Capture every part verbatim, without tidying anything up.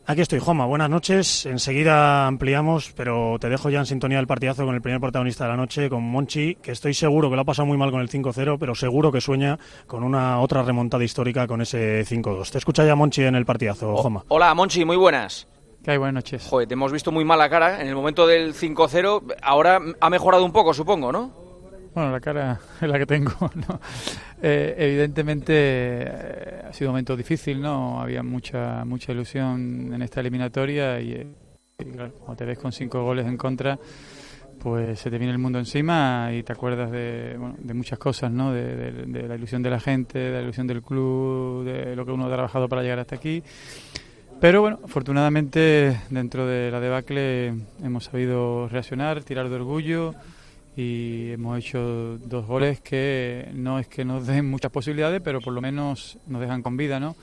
Aquí estoy, Joma. Buenas noches. Enseguida ampliamos, pero te dejo ya en sintonía del partidazo con el primer protagonista de la noche, con Monchi, que estoy seguro que lo ha pasado muy mal con el cinco cero, pero seguro que sueña con una otra remontada histórica con ese cinco dos. Te escucha ya Monchi en el partidazo, Joma. Oh, hola, Monchi, muy buenas. ¿Qué hay? Buenas noches. Joder, te hemos visto muy mala cara en el momento del cinco cero. Ahora ha mejorado un poco, supongo, ¿no? Bueno, la cara es la que tengo, ¿no? Eh, evidentemente eh, ha sido un momento difícil, ¿no? Había mucha mucha ilusión en esta eliminatoria y, y claro, cuando te ves con cinco goles en contra, pues se te viene el mundo encima y te acuerdas de, bueno, de muchas cosas, ¿no? De, de, de la ilusión de la gente, de la ilusión del club, de lo que uno ha trabajado para llegar hasta aquí. Pero bueno, afortunadamente dentro de la debacle hemos sabido reaccionar, tirar de orgullo y hemos hecho dos goles que no es que nos den muchas posibilidades, pero por lo menos nos dejan con vida, ¿no?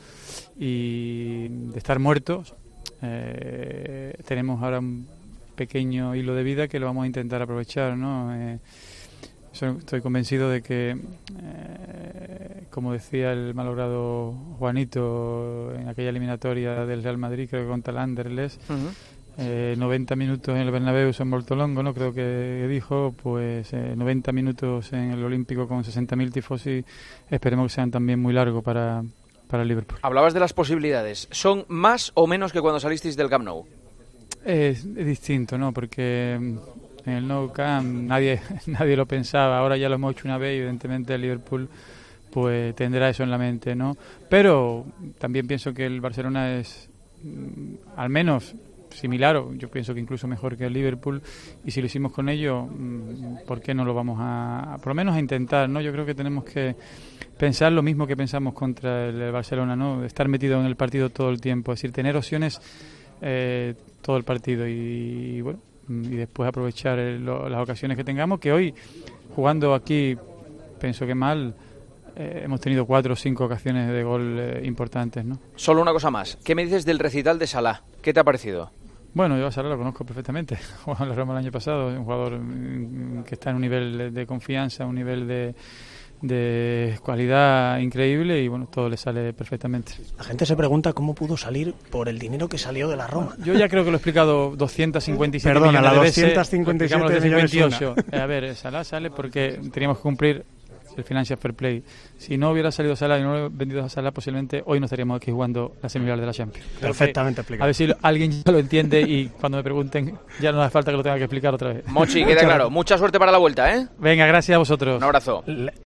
Y de estar muertos, eh, tenemos ahora un pequeño hilo de vida que lo vamos a intentar aprovechar, ¿no? Eh, estoy convencido de que, eh, como decía el malogrado Juanito en aquella eliminatoria del Real Madrid, creo que contra el Anderlecht, uh-huh. Eh, noventa minutos en el Bernabéu son molto longo, ¿no? Creo que dijo, pues eh, noventa minutos en el Olímpico con sesenta mil tifosi, esperemos que sean también muy largos para, para el Liverpool. Hablabas de las posibilidades, ¿son más o menos que cuando salisteis del Camp Nou? Es, es distinto, ¿no? Porque en el Nou Camp nadie, nadie lo pensaba, ahora ya lo hemos hecho una vez y evidentemente el Liverpool pues tendrá eso en la mente, ¿no? Pero también pienso que el Barcelona es mm, al menos similar, o yo pienso que incluso mejor que el Liverpool, y si lo hicimos con ellos, ¿por qué no lo vamos a, a por lo menos a intentar, ¿no? Yo creo que tenemos que pensar lo mismo que pensamos contra el Barcelona, ¿no? Estar metido en el partido todo el tiempo, es decir, tener opciones eh, todo el partido y, y bueno, y después aprovechar el, lo, las ocasiones que tengamos, que hoy, jugando aquí, pienso que mal, eh, hemos tenido cuatro o cinco ocasiones de gol eh, importantes, ¿no? Solo una cosa más, ¿qué me dices del recital de Salah? ¿Qué te ha parecido? Bueno, yo a Salah lo conozco perfectamente. Jugó en la Roma el año pasado, es un jugador que está en un nivel de confianza, un nivel de, de cualidad increíble y bueno, todo le sale perfectamente. La gente se pregunta cómo pudo salir por el dinero que salió de la Roma. Yo ya creo que lo he explicado doscientos cincuenta y siete Perdona, millones la de veces. doscientos cincuenta y siete millones cincuenta y ocho. Eh, a ver, Salah sale porque teníamos que cumplir el Financial Fair Play. Si no hubiera salido Salah y no hubiera vendido a Salah, posiblemente hoy no estaríamos aquí jugando la semifinal de la Champions. Perfectamente explicado. A ver si alguien ya lo entiende y cuando me pregunten ya no hace falta que lo tenga que explicar otra vez. Mochi, queda claro. Mucha suerte para la vuelta, ¿eh? Venga, gracias a vosotros. Un abrazo.